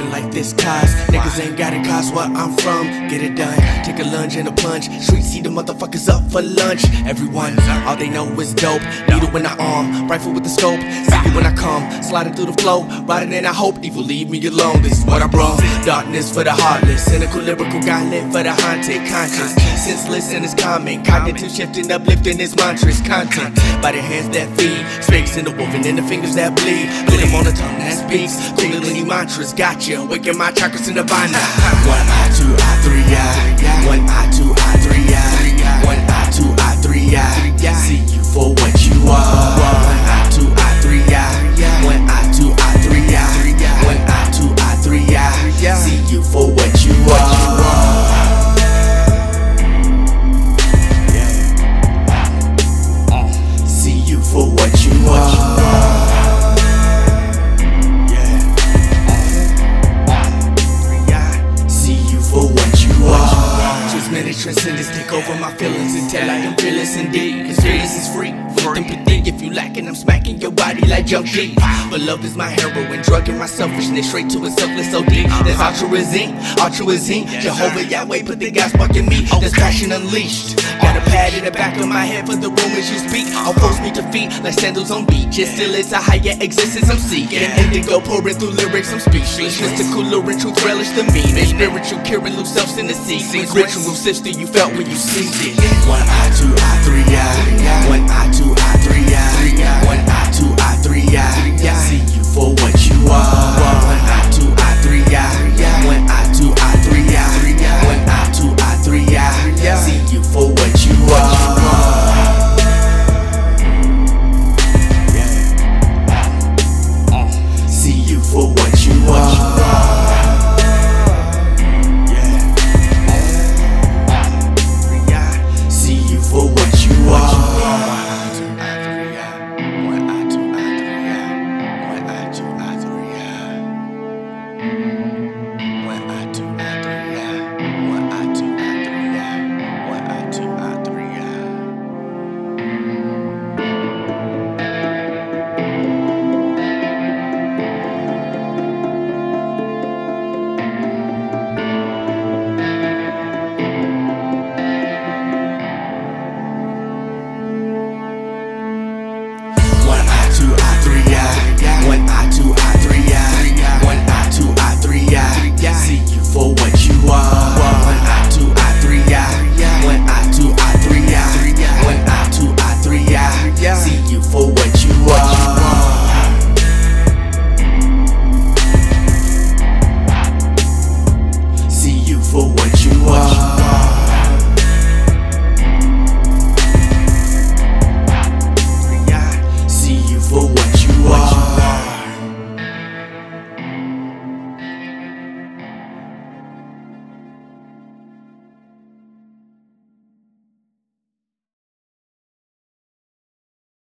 nothing like this cause niggas ain't got it cause where I'm from. Get it done, take a lunge and a plunge. Street see the motherfuckers up for lunch. Everyone, all they know is dope. Needle in the arm, rifle with the scope. See you when I come, sliding through the flow. Riding and I hope evil leave me alone. This is what I brought. Darkness for the heartless, cynical lyrical gauntlet for the haunted conscious. Senseless and it's common, cognitive shifting, uplifting his mantras. Content by the hands that feed, spakes in the woven and the fingers that bleed. Put them on the tongue that speaks, kundalini mantras. Gotcha, waking my chakras in the vina. 1 eye, 2 eye, 3 eye. 1 eye, 2 eye, 3 eye. 1 eye, 2 eye, 3 eye. See you for what you are. 1 eye, 2 eye, 3 eye. 1 eye, 2 eye, 3 eye. 1 eye, 2 eye, 3 eye. See you for what you are. See you for what you are. Transcendence take over my feelings until I am fearless indeed. Cause fearless is free. With empathy, if you lacking, I'm smacking your body like jump G. But love is my heroin, drugging my selfishness straight to a selfless OD. That's altruism. Jehovah Yahweh put the gas spark in me. That's passion unleashed. Got a pad in the back of my head for the rumors you speak. All force me to feet like sandals on beaches. Still it's a higher existence I'm seeking. Indigo pouring through lyrics, I'm speechless. Mystical and truth relish the meaning. Spiritual curing loose selves in the sequence. Ritual sister you felt when you see it. 1 eye, 2 eye, 3 eye. 1 eye, 2 eye, 3 eye. 1 eye, 2 eye, 3 eye.